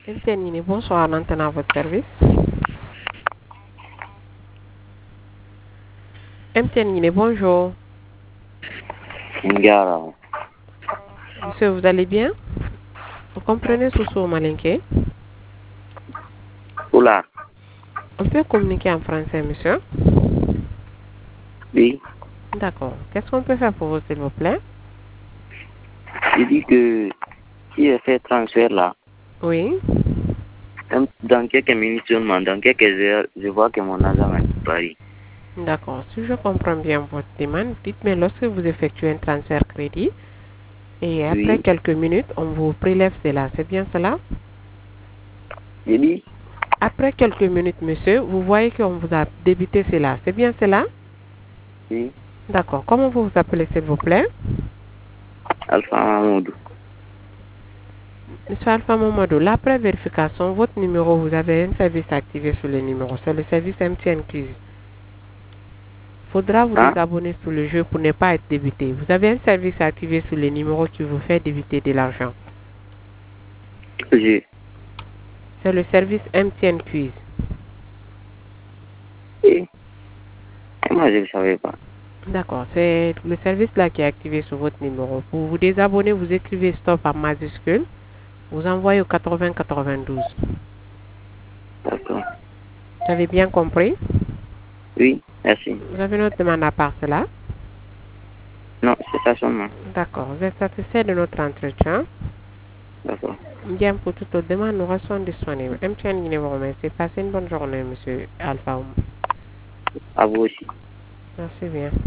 MTN, bonsoir, maintenant à votre service. MTN, bonjour. Ngara. Monsieur, vous allez bien? Vous comprenez Soussou Malinké? Oula. On peut communiquer en français, monsieur? Oui. D'accord. Qu'est-ce qu'on peut faire pour vous, s'il vous plaît? Il dit que si je fais transfert là, Oui. dans quelques minutes seulement, dans quelques heures, je vois que mon argent a disparu. D'accord. Si je comprends bien votre demande, dites-moi lorsque vous effectuez un transfert crédit et après Oui. quelques minutes, on vous prélève cela. C'est bien cela? Il dit Après quelques minutes, monsieur, vous voyez qu'on vous a débité cela. C'est bien cela? oui. D'accord. Comment vous vous appelez, s'il vous plaît? Alpha Mahmoud. Monsieur Alpha Mamadou, après vérification, votre numéro, vous avez un service activé sur le numéro. C'est le service MTN Quiz. Faudra vous Hein? désabonner sur le jeu pour ne pas être débité. Vous avez un service activé sur le numéro qui vous fait débiter de l'argent. Je. C'est le service MTN Quiz. Et moi, je ne savais pas. D'accord, c'est le service là qui est activé sur votre numéro. Pour vous désabonner, vous écrivez stop en majuscule. Vous envoyez au 8092. D'accord. Vous avez bien compris? Oui, merci. Vous avez une autre demande à part cela? Non, c'est ça seulement. D'accord, vous êtes satisfait de notre entretien? D'accord. Bien, pour toute autre demande, nous restons disponibles. MTN Guinée vous remercie. Passez une bonne journée, monsieur Alpha. À vous aussi. Merci bien.